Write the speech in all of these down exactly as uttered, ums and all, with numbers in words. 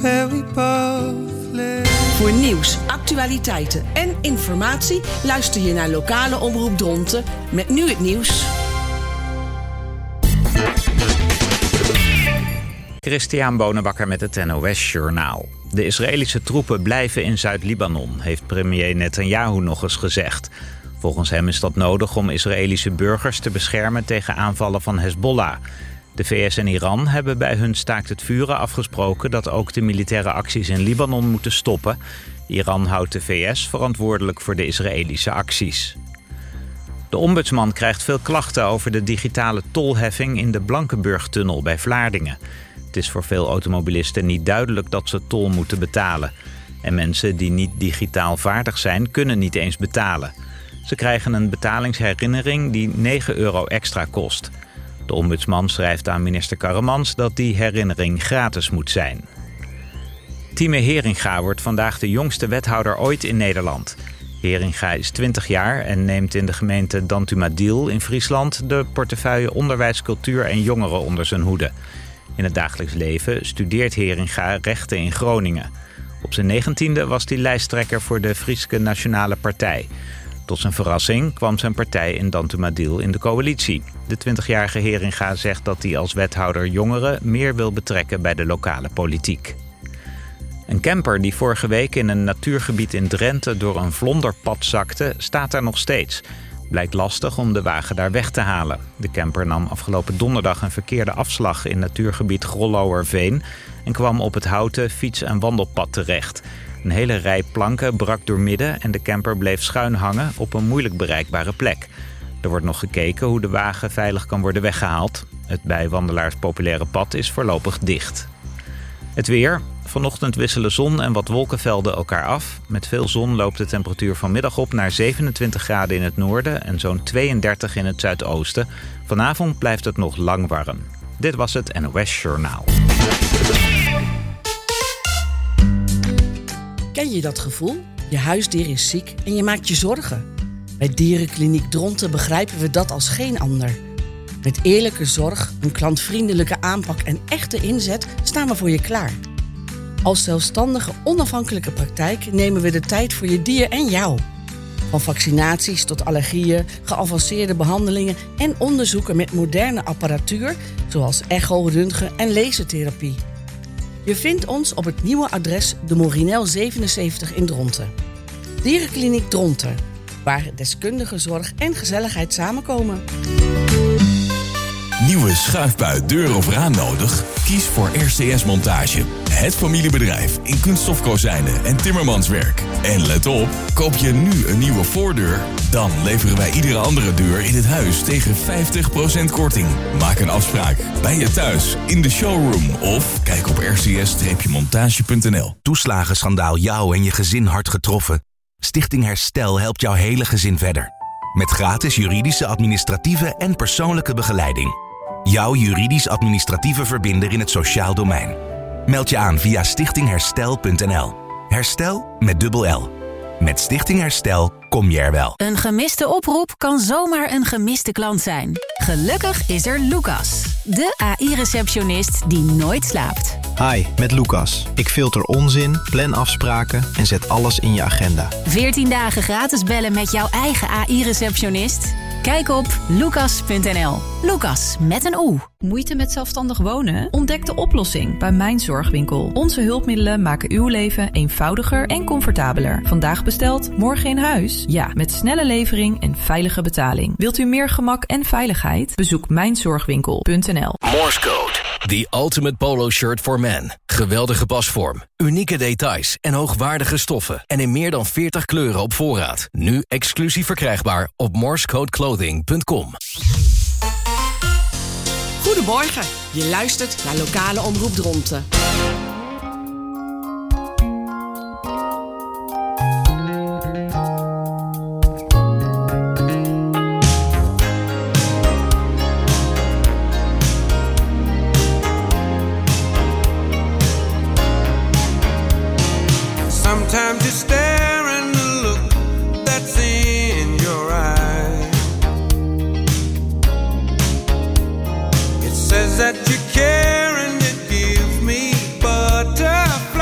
where we both live. Voor nieuws, actualiteiten en informatie luister je naar lokale Omroep Dronten met nu het nieuws. Christian Bonenbakker met het N O S-journaal. De Israëlische troepen blijven in Zuid-Libanon, heeft premier Netanyahu nog eens gezegd. Volgens hem is dat nodig om Israëlische burgers te beschermen tegen aanvallen van Hezbollah. De V S en Iran hebben bij hun staakt het vuren afgesproken dat ook de militaire acties in Libanon moeten stoppen. Iran houdt de V S verantwoordelijk voor de Israëlische acties. De ombudsman krijgt veel klachten over de digitale tolheffing in de Blankenburg-tunnel bij Vlaardingen. Het is voor veel automobilisten niet duidelijk dat ze tol moeten betalen. En mensen die niet digitaal vaardig zijn, kunnen niet eens betalen. Ze krijgen een betalingsherinnering die negen euro extra kost. De ombudsman schrijft aan minister Karremans dat die herinnering gratis moet zijn. Time Heringa wordt vandaag de jongste wethouder ooit in Nederland. Heringa is twintig jaar en neemt in de gemeente Dantumadil in Friesland de portefeuille onderwijs, cultuur en jongeren onder zijn hoede. In het dagelijks leven studeert Heringa rechten in Groningen. Op zijn negentiende was hij lijsttrekker voor de Frieske Nationale Partij. Tot zijn verrassing kwam zijn partij in Dantumadil in de coalitie. De twintigjarige Heringa zegt dat hij als wethouder jongeren meer wil betrekken bij de lokale politiek. Een camper die vorige week in een natuurgebied in Drenthe door een vlonderpad zakte, staat daar nog steeds. Blijkt lastig om de wagen daar weg te halen. De camper nam afgelopen donderdag een verkeerde afslag in natuurgebied Grollouwerveen en kwam op het houten fiets- en wandelpad terecht. Een hele rij planken brak doormidden en de camper bleef schuin hangen op een moeilijk bereikbare plek. Er wordt nog gekeken hoe de wagen veilig kan worden weggehaald. Het bij wandelaars populaire pad is voorlopig dicht. Het weer. Vanochtend wisselen zon en wat wolkenvelden elkaar af. Met veel zon loopt de temperatuur vanmiddag op naar zevenentwintig graden in het noorden en zo'n tweeëndertig in het zuidoosten. Vanavond blijft het nog lang warm. Dit was het N O S-journaal. Ken je dat gevoel? Je huisdier is ziek en je maakt je zorgen. Bij Dierenkliniek Dronten begrijpen we dat als geen ander. Met eerlijke zorg, een klantvriendelijke aanpak en echte inzet staan we voor je klaar. Als zelfstandige, onafhankelijke praktijk nemen we de tijd voor je dier en jou. Van vaccinaties tot allergieën, geavanceerde behandelingen en onderzoeken met moderne apparatuur, zoals echo, röntgen en lasertherapie. Je vindt ons op het nieuwe adres de Morinel zevenenzeventig in Dronten. Dierenkliniek Dronten, waar deskundige zorg en gezelligheid samenkomen. Nieuwe schuifbui, deur of raam nodig? Kies voor R C S Montage. Het familiebedrijf in kunststofkozijnen en timmermanswerk. En let op, koop je nu een nieuwe voordeur, dan leveren wij iedere andere deur in het huis tegen vijftig procent korting. Maak een afspraak bij je thuis, in de showroom of kijk op r c s montage punt n l. Toeslagenschandaal jou en je gezin hard getroffen? Stichting Herstel helpt jouw hele gezin verder. Met gratis juridische, administratieve en persoonlijke begeleiding. Jouw juridisch-administratieve verbinder in het sociaal domein. Meld je aan via stichting herstel punt n l. Herstel met dubbel L. Met Stichting Herstel kom je er wel. Een gemiste oproep kan zomaar een gemiste klant zijn. Gelukkig is er Lucas, de A I-receptionist die nooit slaapt. Hi, met Lucas. Ik filter onzin, plan afspraken en zet alles in je agenda. veertien dagen gratis bellen met jouw eigen A I-receptionist? Kijk op lucas punt n l. Lucas met een O. Moeite met zelfstandig wonen? Ontdek de oplossing bij Mijn Zorgwinkel. Onze hulpmiddelen maken uw leven eenvoudiger en comfortabeler. Vandaag besteld, morgen in huis? Ja, met snelle levering en veilige betaling. Wilt u meer gemak en veiligheid? Bezoek mijn zorgwinkel punt n l. Morse Code. The ultimate polo shirt for men. Geweldige pasvorm, unieke details en hoogwaardige stoffen. En in meer dan veertig kleuren op voorraad. Nu exclusief verkrijgbaar op morsecode clothing punt com. Goedemorgen, je luistert naar lokale Omroep Dronten. Sometimes you stare and the look that's in your eye, it says that you care and it gives me butterflies.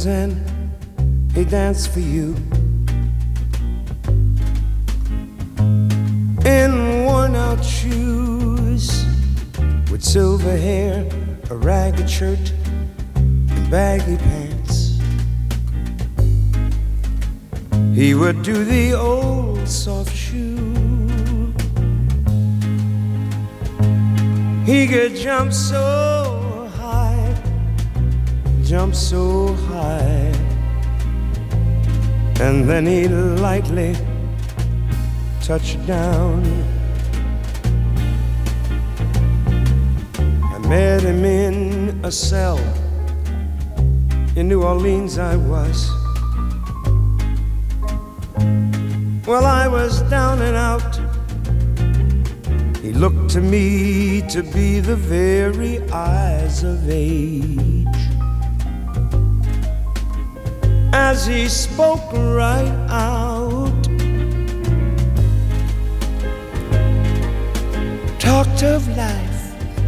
Bojangles and he danced for you. In worn out shoes, with silver hair, a ragged shirt, and baggy pants, he would do the old soft shoe. He could jump so high, jump so high, and then he'd lightly touch down. I met him in a cell in New Orleans. I was, well, I was down and out. He looked to me to be the very eyes of age. As he spoke right out, talked of life.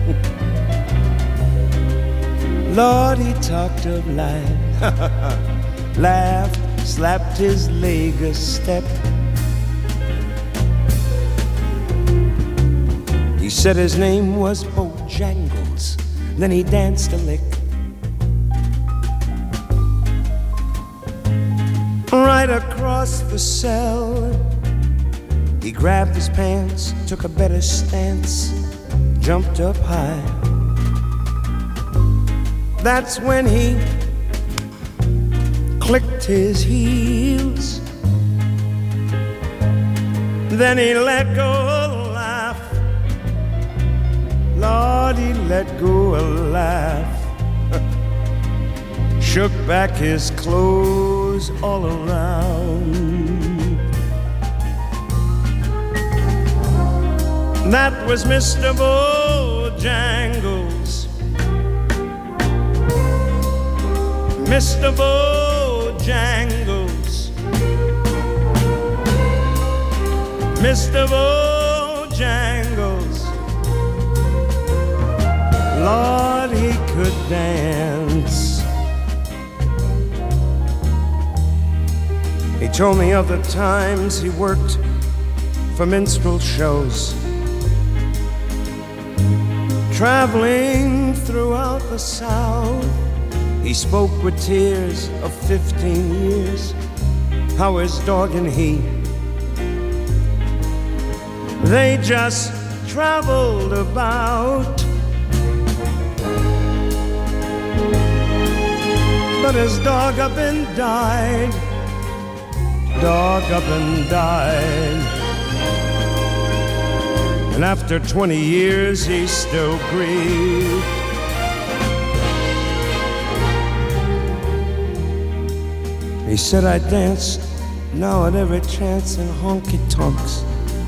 Lord, he talked of life. Laughed, slapped his leg a step. He said his name was Bojangles. Then he danced a lick. Right across the cell, he grabbed his pants, took a better stance, jumped up high. That's when he clicked his heels. Then he let go a laugh. Lord, he let go a laugh. Shook back his clothes all around. That was Mister Bojangles. Mister Bojangles. Mister Bojangles. Lord, he could dance. He told me of the times he worked for minstrel shows, traveling throughout the South. He spoke with tears of fifteen years, how his dog and he, they just traveled about. But his dog up and died, dog up and died. And after twenty years he still grieved. He said I dance now at every chance in honky-tonks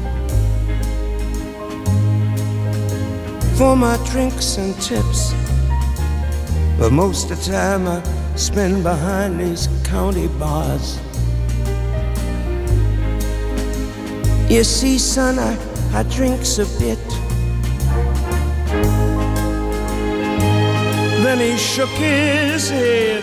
for my drinks and tips, but most of the time I spend behind these county bars. You see, son, I, I drinks a bit. Then he shook his head.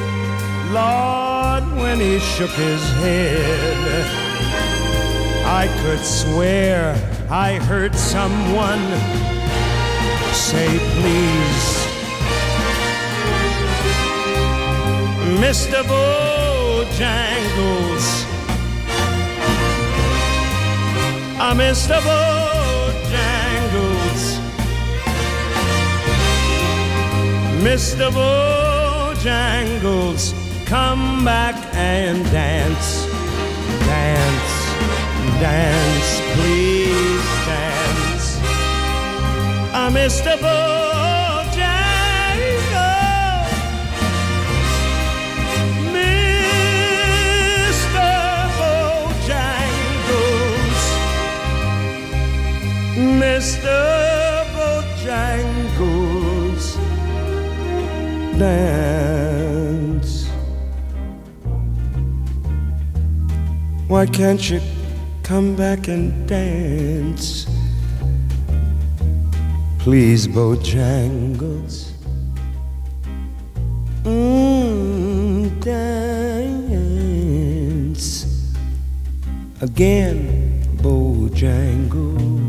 Lord, when he shook his head, I could swear I heard someone say, please, Mister Bojangles. Ah, Mister Bojangles. Mister Bojangles, come back and dance, dance, dance, please dance. Ah, Mister Bojangles. Mister Bojangles, dance. Why can't you come back and dance? Please, Bojangles. Mm, dance again, Bojangles.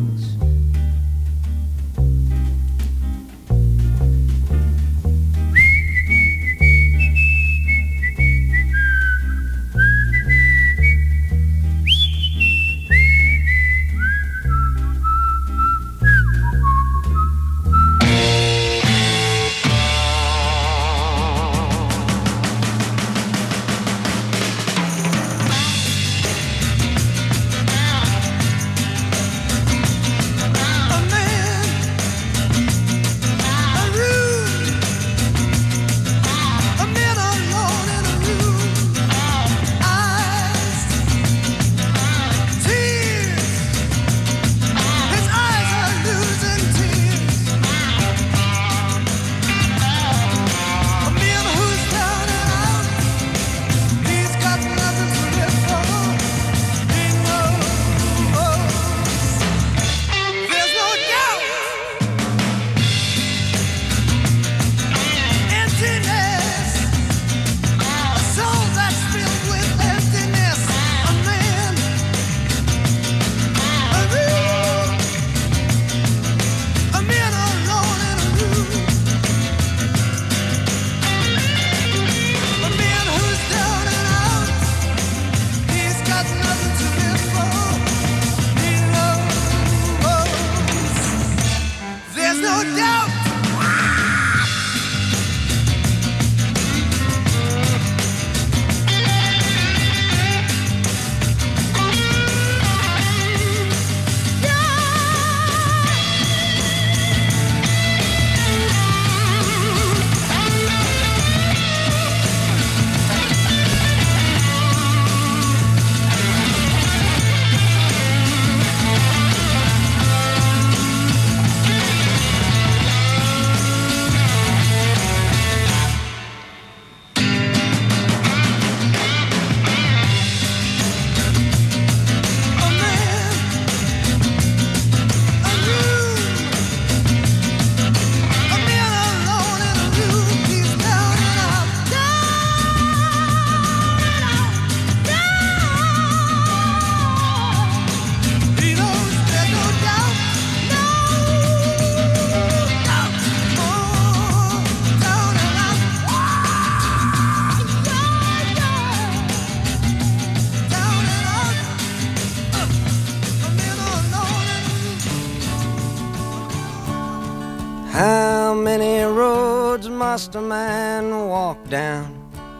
How many roads must a man walk down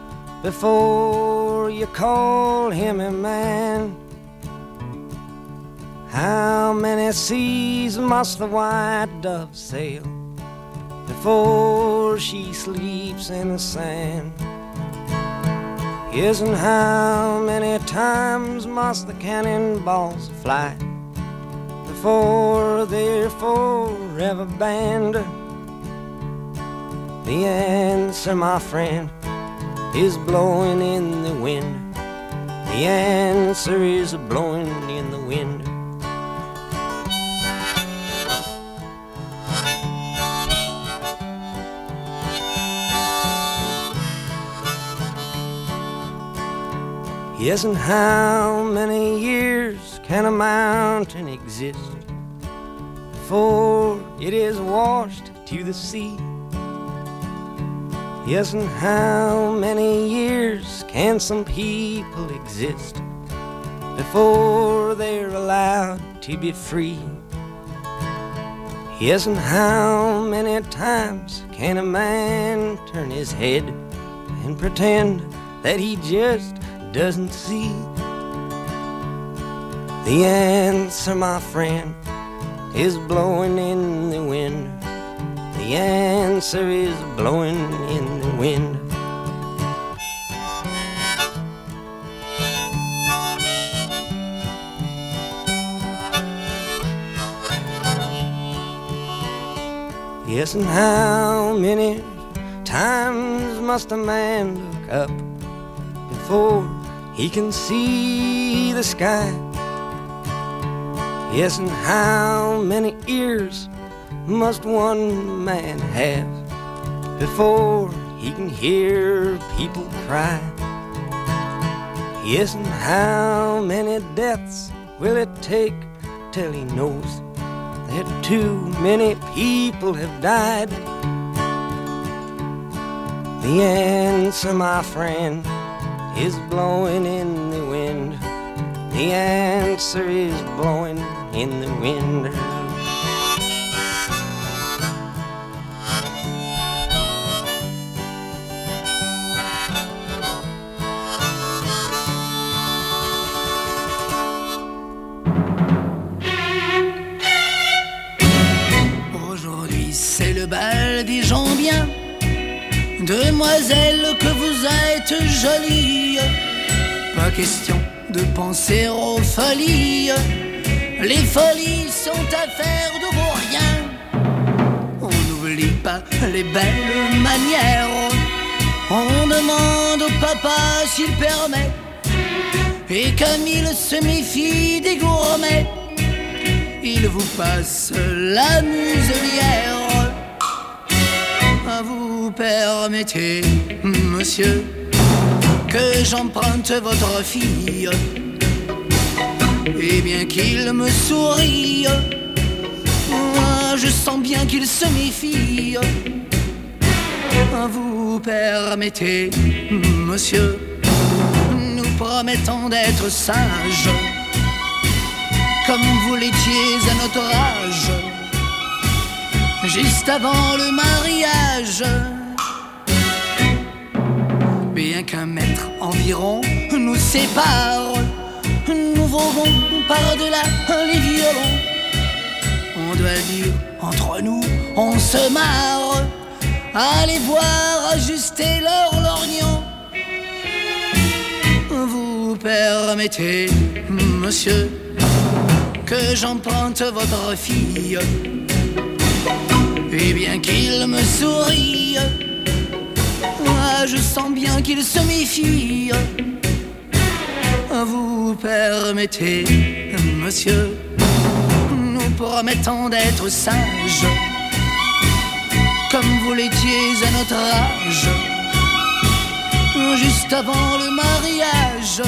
before you call him a man? How many seas must the white dove sail before she sleeps in the sand? Yes, and how many times must the cannonballs fly before they're forever banned? The answer, my friend, is blowing in the wind. The answer is blowing in the wind. Yes, and how many years can a mountain exist before it is washed to the sea? Yes, and how many years can some people exist before they're allowed to be free? Yes, and how many times can a man turn his head and pretend that he just doesn't see? The answer, my friend, is blowing in the wind. The answer is blowing in the wind. Yes, and how many times must a man look up before he can see the sky? Yes, and how many ears must one man have before he can hear people cry. Yes, and how many deaths will it take till he knows that too many people have died? The answer, my friend, is blowing in the wind. The answer is blowing in the wind. Aujourd'hui, c'est le bal des gens bien. Demoiselle, que vous êtes jolie. Pas question de penser aux folies. Les folies sont affaires de vos riens. On n'oublie pas les belles manières. On demande au papa s'il permet. Et comme il se méfie des gourmets, il vous passe la muselière. Vous permettez, monsieur, que j'emprunte votre fille. Et bien qu'il me sourie, moi je sens bien qu'il se méfie. Vous permettez, monsieur, nous promettons d'être sages, comme vous l'étiez à notre âge, juste avant le mariage. Bien qu'un mètre environ nous sépare, nous volons par-delà les violons. On doit dire, entre nous, on se marre. Allez voir ajuster leur lorgnon. Vous permettez, monsieur, que j'emprunte votre fille. Et bien qu'il me sourie, moi je sens bien qu'il se méfie. Vous permettez, monsieur, nous promettons d'être sages, comme vous l'étiez à notre âge, juste avant le mariage.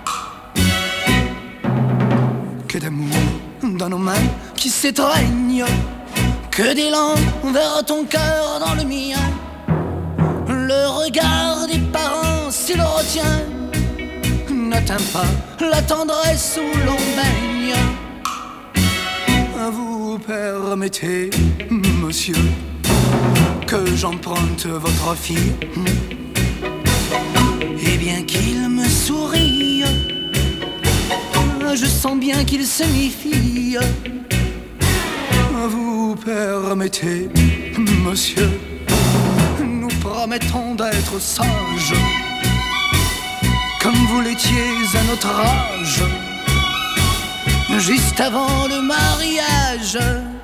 Que d'amour dans nos mains qui s'étreignent, que d'élan vers ton cœur dans le mien. Le regard des parents, s'il retient, n'atteint pas la tendresse où l'on baigne. Vous permettez, monsieur, que j'emprunte votre fille. Et bien qu'il me sourie, je sens bien qu'il se méfie. Vous permettez, monsieur, nous promettons d'être sages, comme vous l'étiez à notre âge, juste avant le mariage,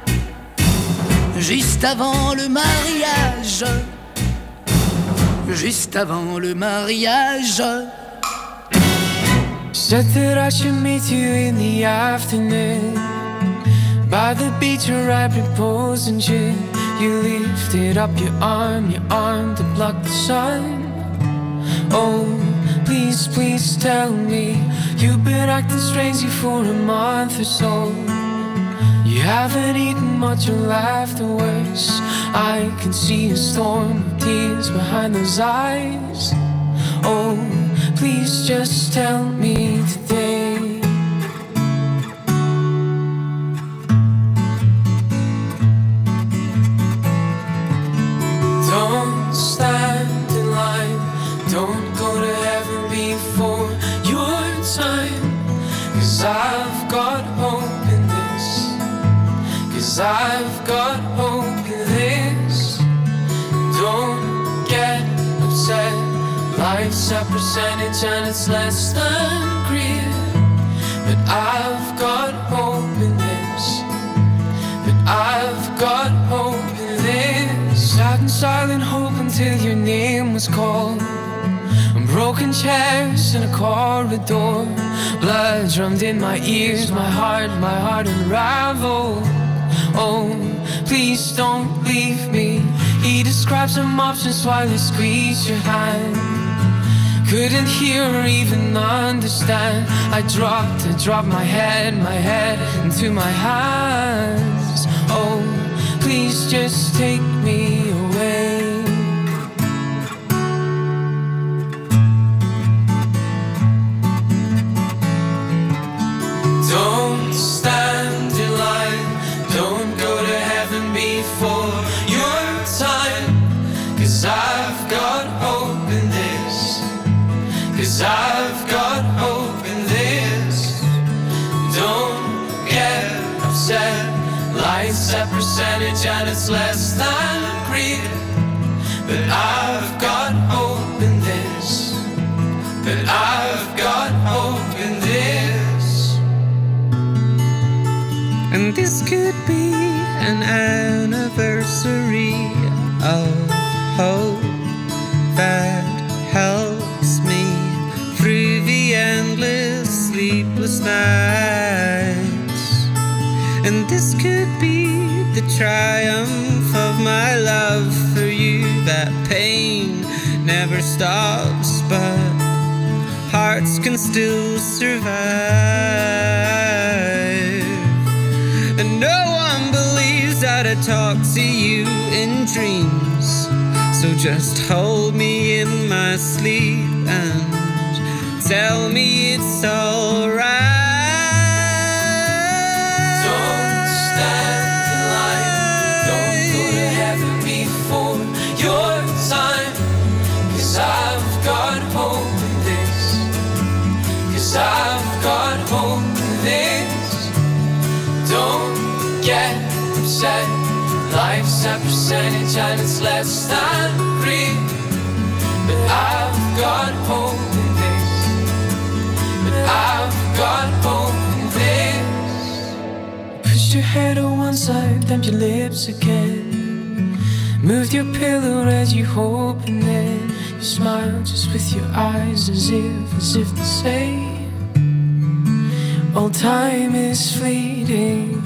juste avant le mariage, juste avant le mariage. Said that I should meet you in the afternoon, by the beach where I proposed and you, you lifted up your arm, your arm to block the sun. Oh, please, please tell me, you've been acting strangely for a month or so. You haven't eaten much or laughed or worse. I can see a storm of tears behind those eyes. Oh, please just tell me today. Don't stand in line, don't go to heaven before your time. Cause I've got hope in this, cause I've got hope in this. Don't get upset, life's a percentage and it's less than greed. But I've got hope in this, but I've got hope in this. Sat in silent hope until your name was called. On broken chairs in a corridor, blood drummed in my ears, my heart, my heart unraveled. Oh, please don't leave me He described some options while he squeezed your hand. Couldn't hear or even understand. I dropped, I dropped my head, my head into my hands. Oh, please just take me away. Don't stand in line, don't go to heaven before your time. 'Cause I've got hope in this. 'Cause I've got hope in this. Don't get upset. Life's a percentage and it's less than greed. But I've got hope in this. But I've got hope in this. And this could be an anniversary of hope that helps me through the endless sleepless nights. And this could be the triumph of my love for you. That pain never stops, but hearts can still survive. And no one believes that I talk to you in dreams. So just hold me in my sleep and tell me it's alright. Don't stand in line, don't go to heaven before your time. 'Cause I've got hope in this. 'Cause I've got hope in this. Don't get upset. Life's a percentage and it's less than free. But I've got hope in this. But I've got hope in this. Push your head on one side, damp your lips again. Move your pillow as you hope, and then you smile just with your eyes, as if, as if to say, all time is fleeting.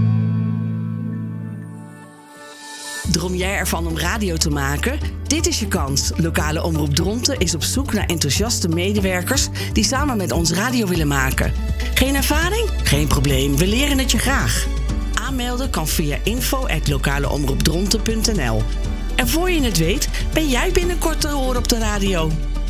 Droom jij ervan om radio te maken? Dit is je kans. Lokale Omroep Dronten is op zoek naar enthousiaste medewerkers die samen met ons radio willen maken. Geen ervaring? Geen probleem, we leren het je graag. Aanmelden kan via info at lokaleomroepdronten punt n l. En voor je het weet, ben jij binnenkort te horen op de radio.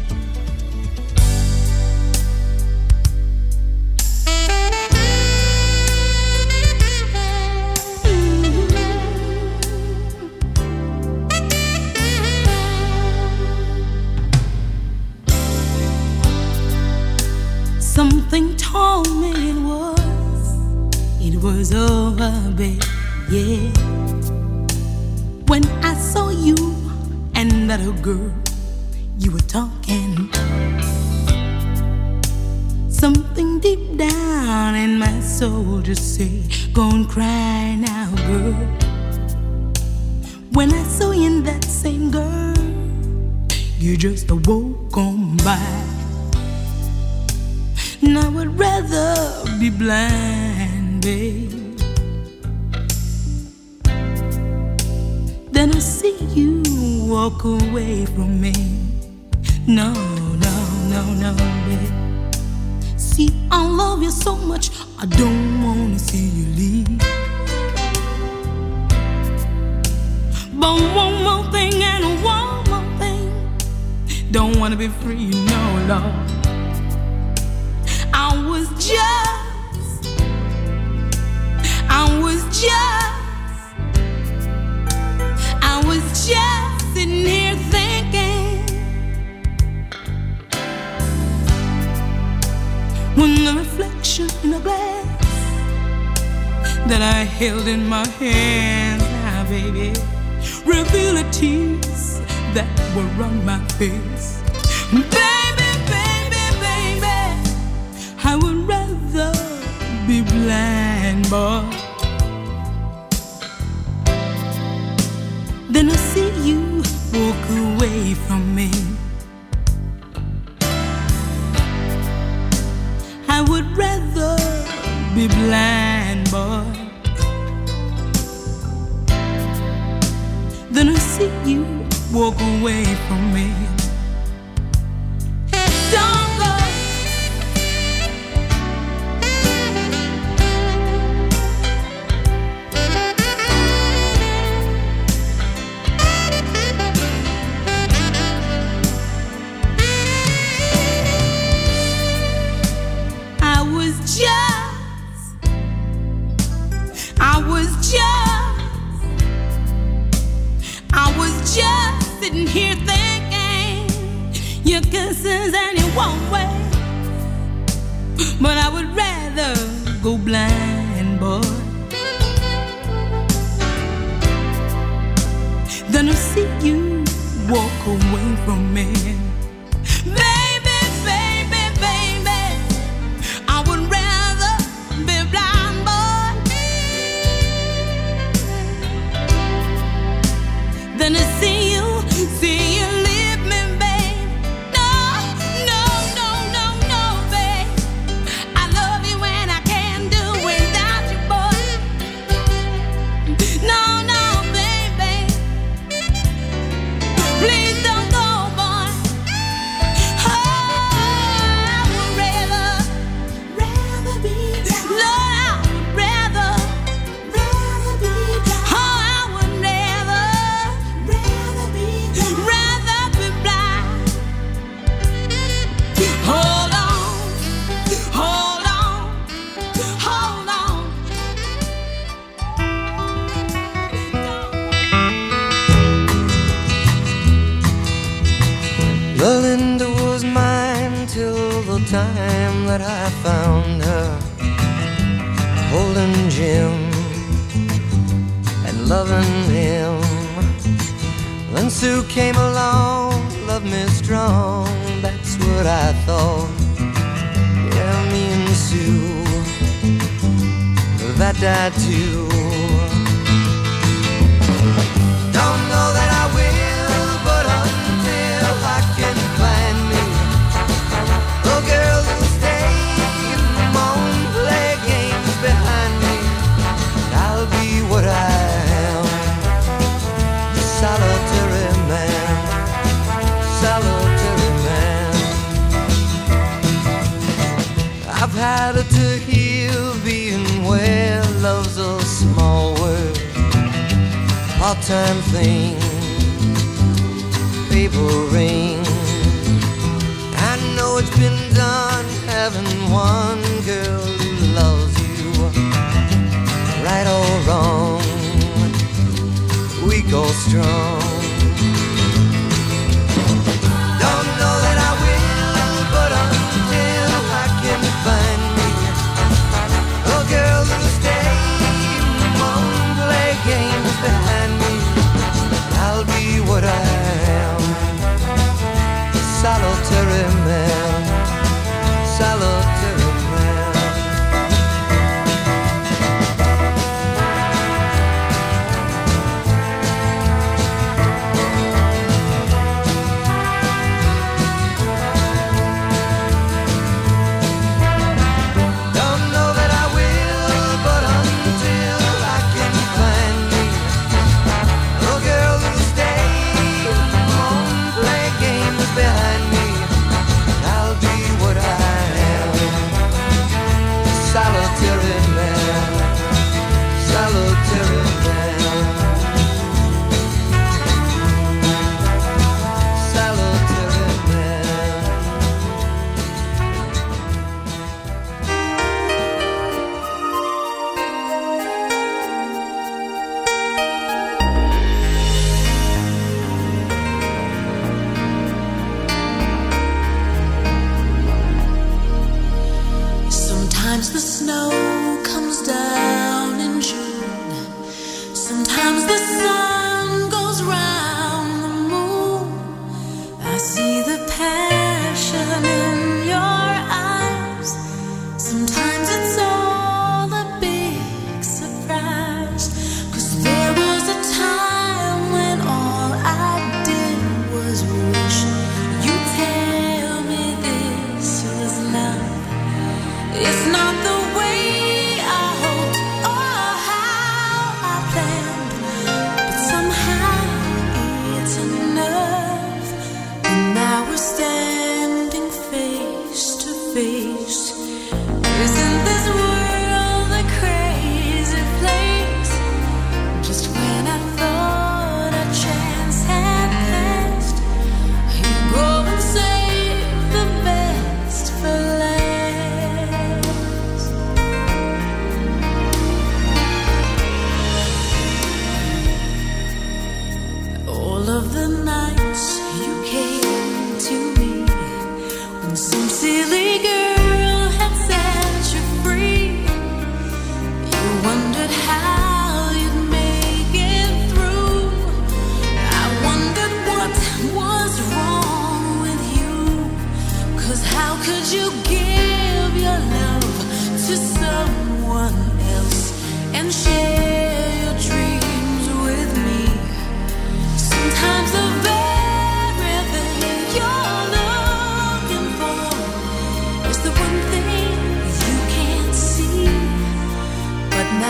Something told me it was, it was over, babe, yeah. When I saw you and that other girl, you were talking. Something deep down in my soul just say, go and cry now, girl. When I saw you in that same girl, you just awoke on by. And I would rather be blind, babe, than to see you walk away from me. No, no, no, no, babe. See, I love you so much, I don't wanna see you leave. But one more thing and one more thing, don't wanna be free, no, Lord. I was just, I was just, I was just sitting here thinking, when the reflection in a glass that I held in my hands, now baby, reveal the tears that were on my face. Baby, baby, baby, I would rather be blind, boy, than to see you walk away from me. I would rather be blind, boy, than to see see you walk away from me. Don't go. I was just, I was just, I was just sitting here thinking your kisses and your one way, but I would rather go blind, boy, than to see you walk away from me. Baby, baby, baby, I would rather be blind, boy, than to see you, see you leave me, babe. No, no, no, no, no, babe. I love you and I can't do without you, boy. No, no, baby. Please don't go, boy. Oh, I would rather, rather be blind. Lord, I would rather, rather be blind. Oh, I would rather, rather be blind. Rather be blind. Hold on, hold on, hold on. Belinda was mine till the time that I found her holding Jim and loving him. Then Sue came along, loved me strong, that's what I thought. Yeah, me and Sue, that died too. Don't know that I will, but until I can find me a girl who'll stay and won't play games behind me, I'll be what I am, a solitary man, solitary man. I've had it to heal, being where love's a small word, part-time thing, paper ring. I know it's been done, having one girl who loves you, right or wrong, weak or strong. Don't know that I will, but until I can find me a girl who'll stay and won't play games behind me, I'll be what I am, a solitary man, solitary man.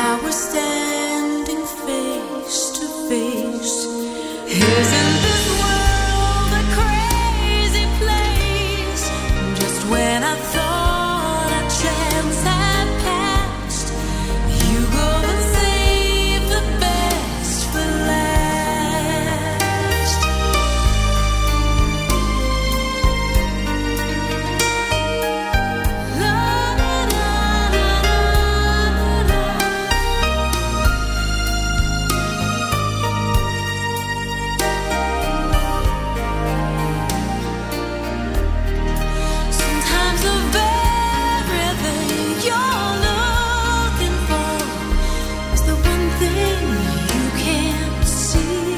now we're standing face to face. Isn't this world a crazy place? Just when I thought our chance had passed, you go and save the best for last. La, la, la, la, la, la. Sometimes the very thing you're looking for is the one thing you can't see.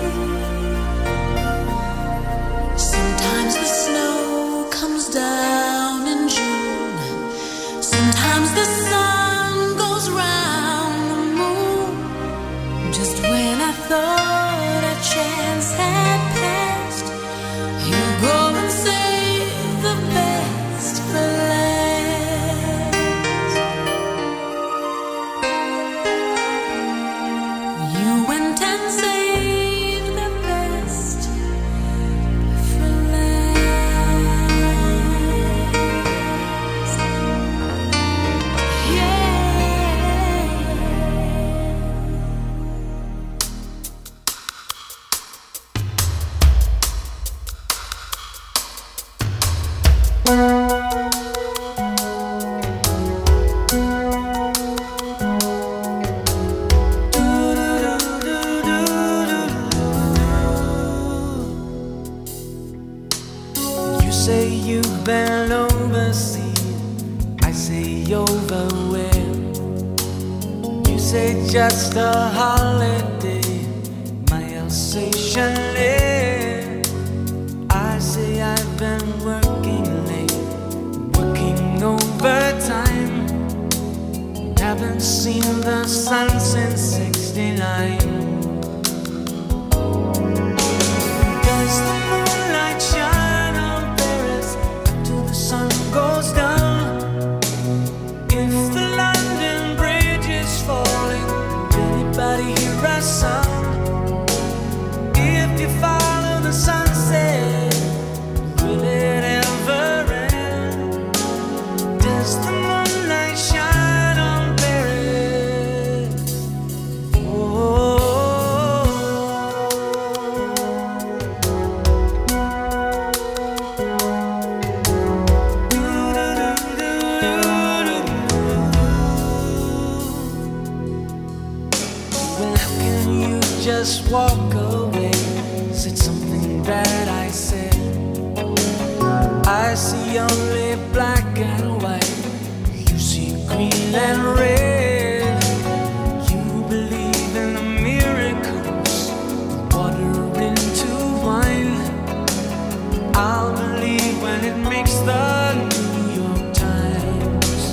Sometimes the snow comes down in June. Sometimes the sun goes round the moon. Just when I thought a chance had passed, you go and save the best for last. You went and saved the best for last. Yeah. You say you've been overseas, I say overwhelmed. You say just a holiday, my Alsatian land. I say I've been working late, working overtime. Haven't seen the sun since sixty-nine. Does the moonlight shine on Paris till the sun goes down? If the London Bridge is falling, anybody hear a sound? If you follow the sunset, will it ever end? Does the moonlight shine on Paris? Oh. Well, how can you just walk away? Said something that I said. I see only black and white. You see green and red. You believe in the miracles, water into wine. I'll believe when it makes the New York Times.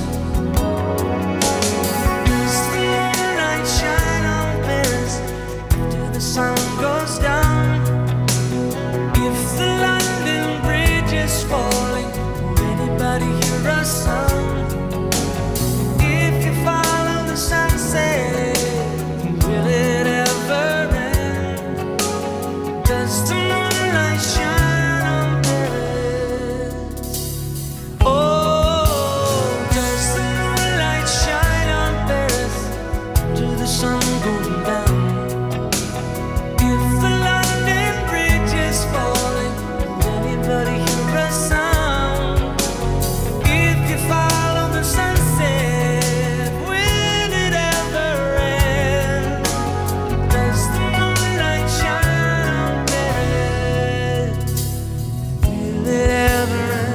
Does the moonlight shine on Paris after the sun goes down? If the London Bridge is falling, will anybody hear a sound? If you follow the sunset, will it ever end? Does the moonlight shine on Paris? Oh, does the moonlight shine on Paris till the sun goes down? If the London Bridge is falling, will anybody hear a sound? If you follow the sunset, will it ever end? Does the moonlight shine on Paris? Will it ever end?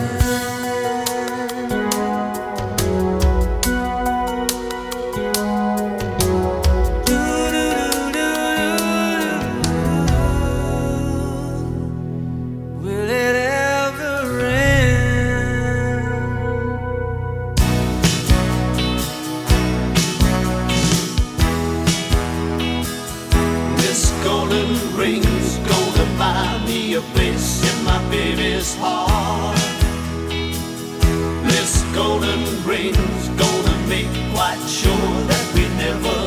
Will it ever end? This golden ring's gonna buy me a place in my baby's heart. This golden ring's gonna make quite sure that we never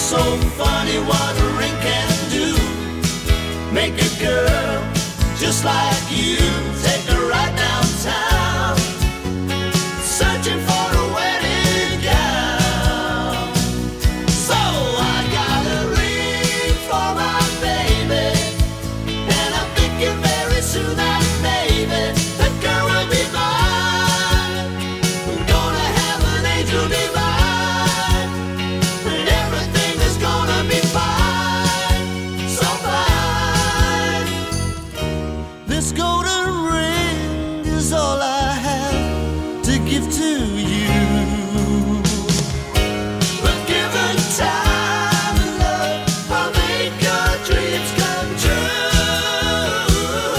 so funny what a ring can do. Make a girl just like you, take her right downtown, searching for a wedding gown. So I got a ring for my baby, and I'm thinking very soon that maybe that girl will be mine. I'm gonna have an angel divine, and everything is gonna be fine, so fine. This golden ring is all I have to give to you. But given time and love, I'll make your dreams come true.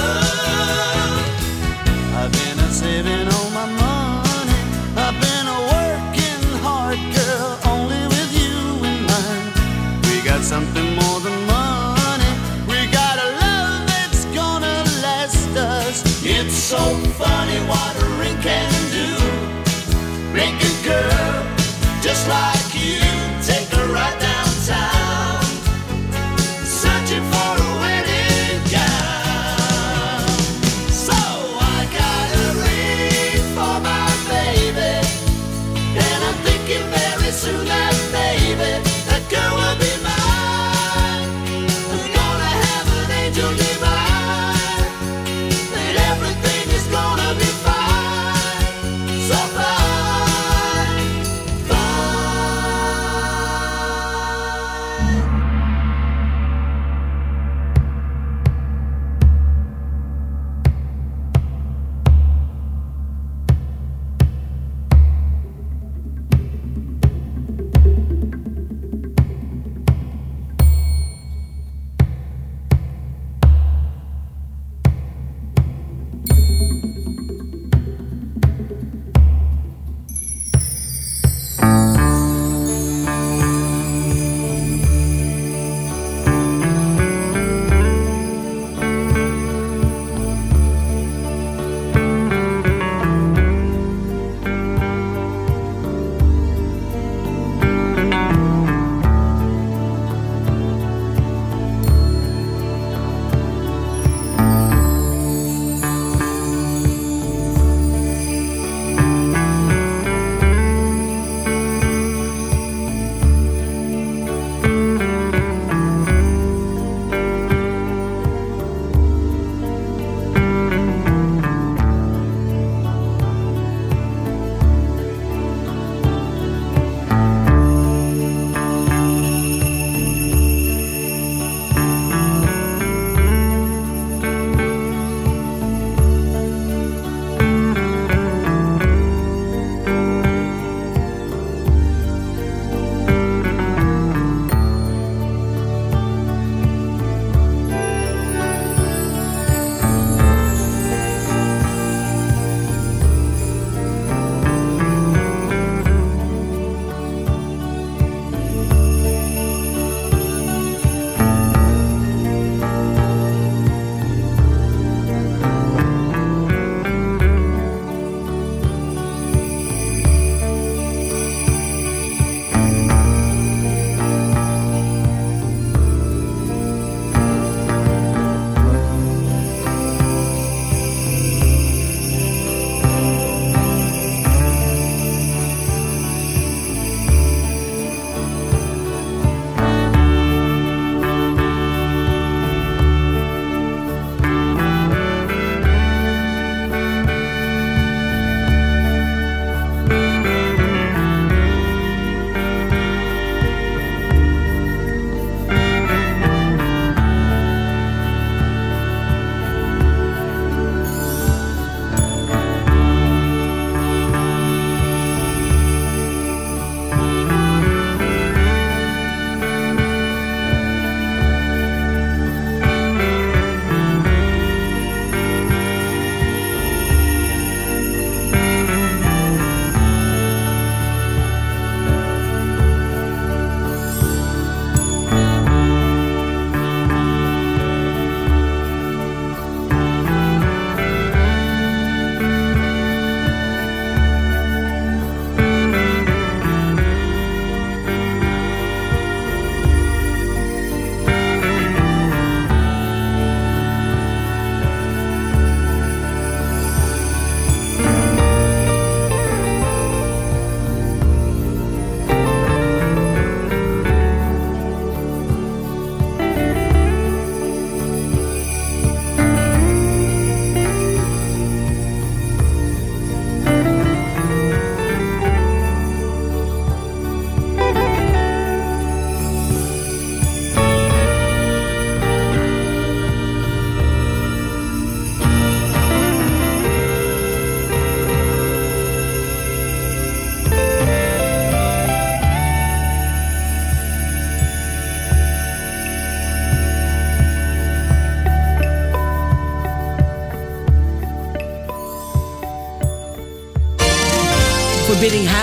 I've been a saving all my money, I've been a working hard, girl, only with you in mind. We got something more than money, we got a love that's gonna last us. It's so funny what a ring can do. Make a girl just like you, take her right downtown, searching for a wedding gown. So I got a ring for my baby, and I'm thinking very soon that maybe that girl will be mine. I'm gonna have an angel divine, and everything is gonna be fine.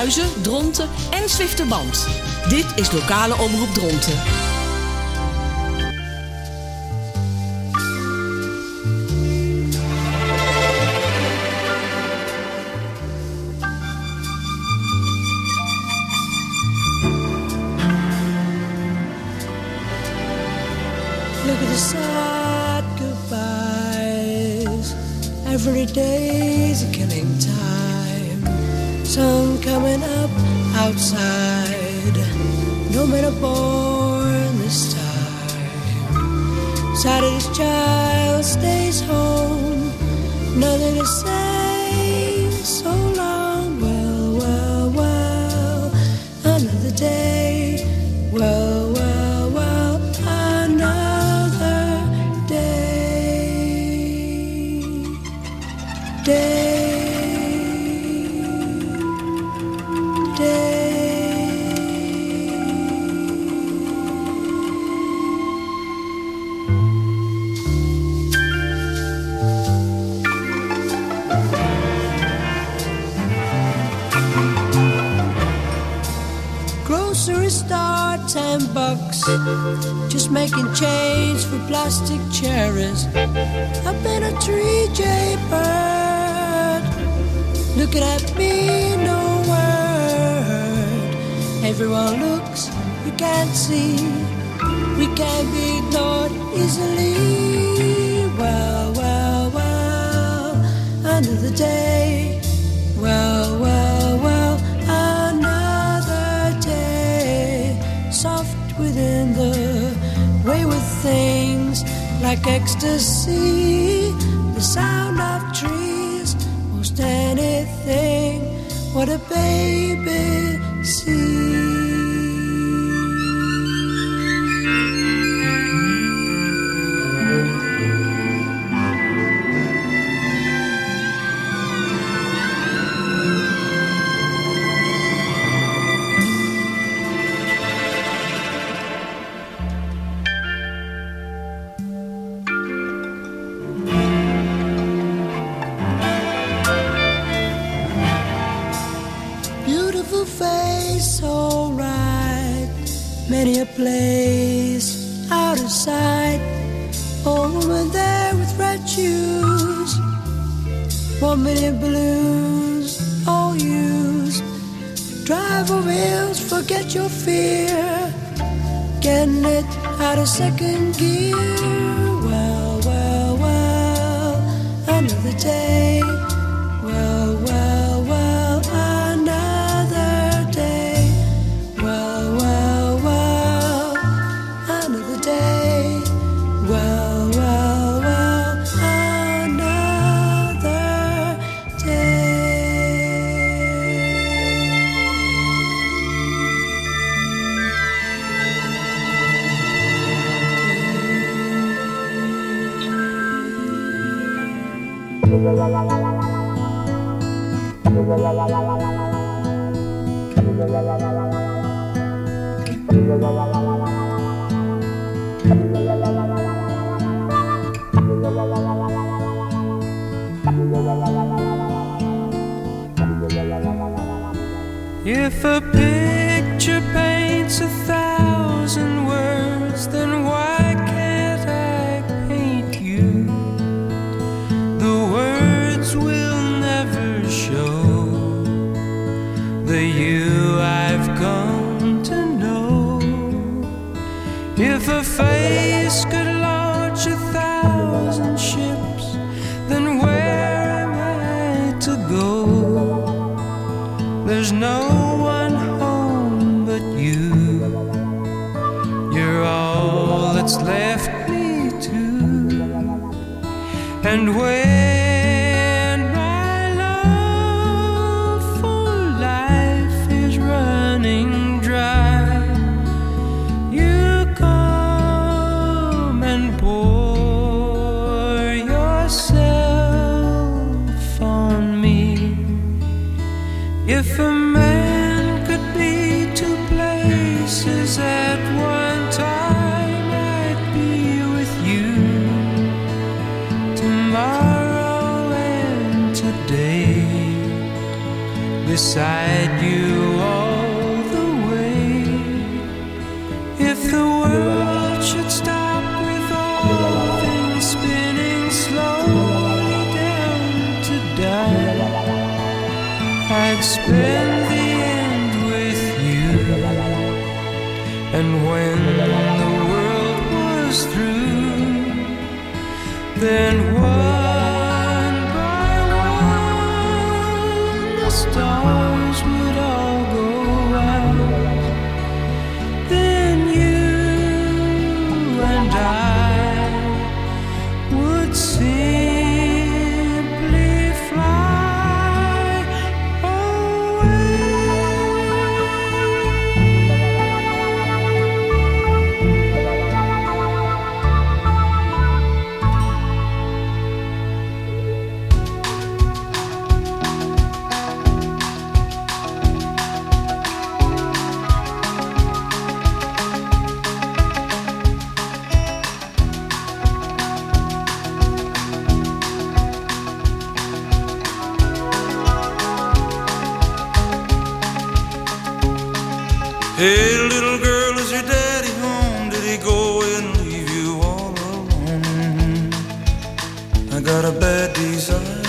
Huizen, Dronten en Zwifterband. Dit is lokale omroep Dronten. Look at the sad goodbyes. Every day's a killing time. Sun coming up outside. No men are born this time. Saturday's child stays home. Nothing to say. So long. Well, well, well. Another day. Well, well, well. Another day. Day. Grocery store, ten bucks. Just making change for plastic cherries. Up in a tree, jaybird. Looking at me, no word. Everyone looks, we can't see. We can't be ignored easily. Well, well, well, another day. Well, well, well, another day. Soft within the wayward things, like ecstasy. The sound of trees, most anything. What a baby sees. Beautiful face, alright. Many a place out of sight. A woman there with red shoes. One million balloons, all used. Drive over hills, forget your fear. Getting it out of second gear. Well, well, well, another day. Well, well, well, another day. Well, well, well, another day. Well, well, well, another If a picture paints a thousand words, then why can't I paint you? The words will never show the you I've come to know. If a face could launch a thousand ships, then where am I to go? There's no one home but you. You're all that's left me to. And when my love for life is running dry, you come and pour yourself on me. If a man could be two places at one time, I'd be with you tomorrow. And when the world was through, then one by one the stars would all go out. Then you and I would simply fly away. Hey, little girl, is your daddy home? Did he go away and leave you all alone? I got a bad desire.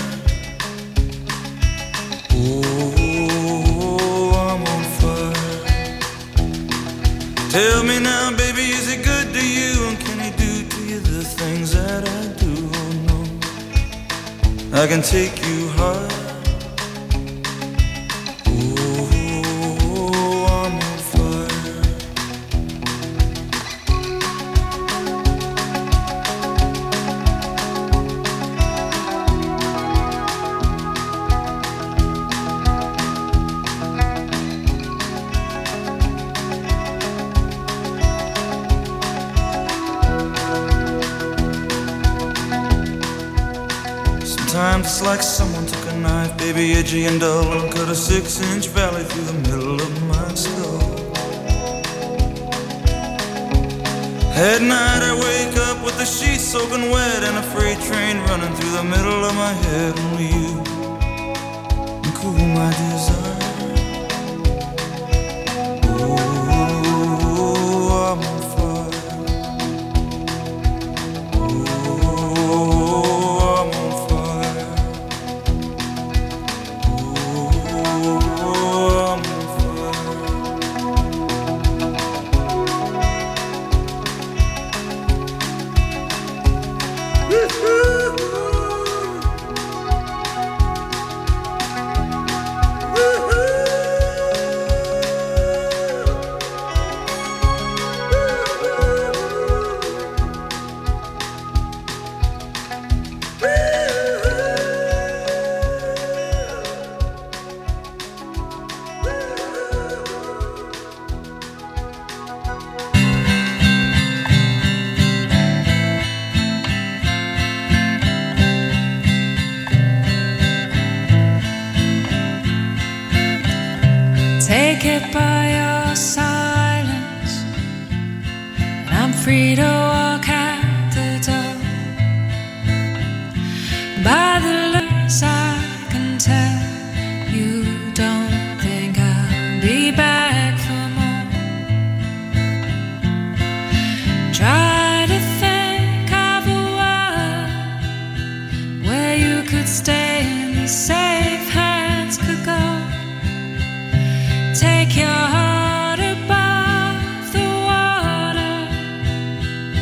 Oh, I'm on fire. Tell me now, baby, is he good to you? And can he do to you the things that I do? Oh, no, I can take you high. Sometimes it's like someone took a knife, baby, edgy and dull, and cut a six-inch valley through the middle of my skull. At night I wake up with the sheets soaking wet and a freight train running through the middle of my head. Only you can cool my desire. Oh, I'm on fire. Oh, I'm on fire. Oh, I'm on Take it by your silence, and I'm free to walk out the door. By the looks I can tell, you don't think I'll be back for more. Try to think of a world where you could stay and the safe hands could go. Take your heart above the water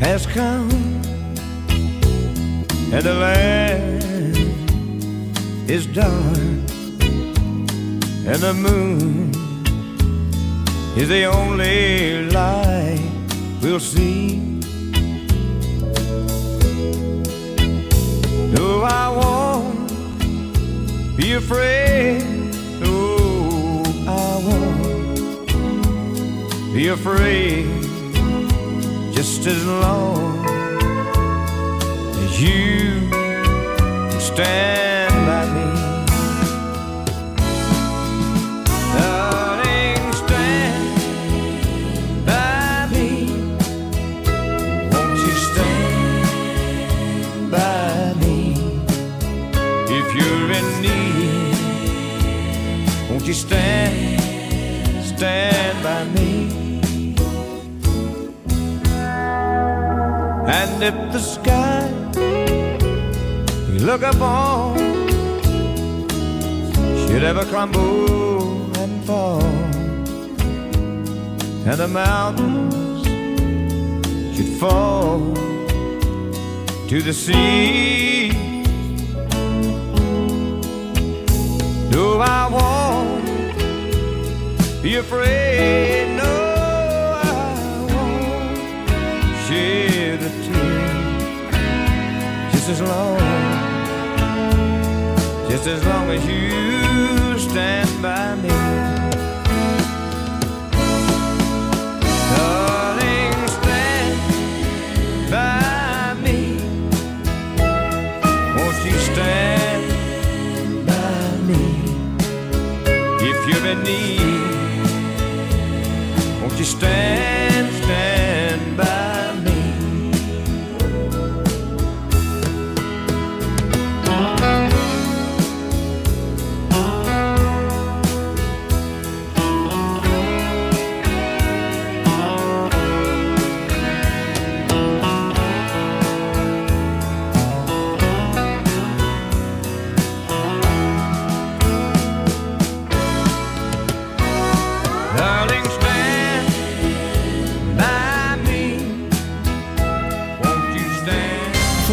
has come, and the land is dark, and the moon is the only light we'll see. No, I won't be afraid. No, I won't be afraid. Just as long as you stand by me. Darling, stand by me. Won't you stand by me? If you're in need, won't you stand, stand by me? And if the sky you look upon should ever crumble and fall, and the mountains should fall to the sea, no, I won't be afraid. No, I won't shed a tear. Just as long, just as long as you stand by me. Oh,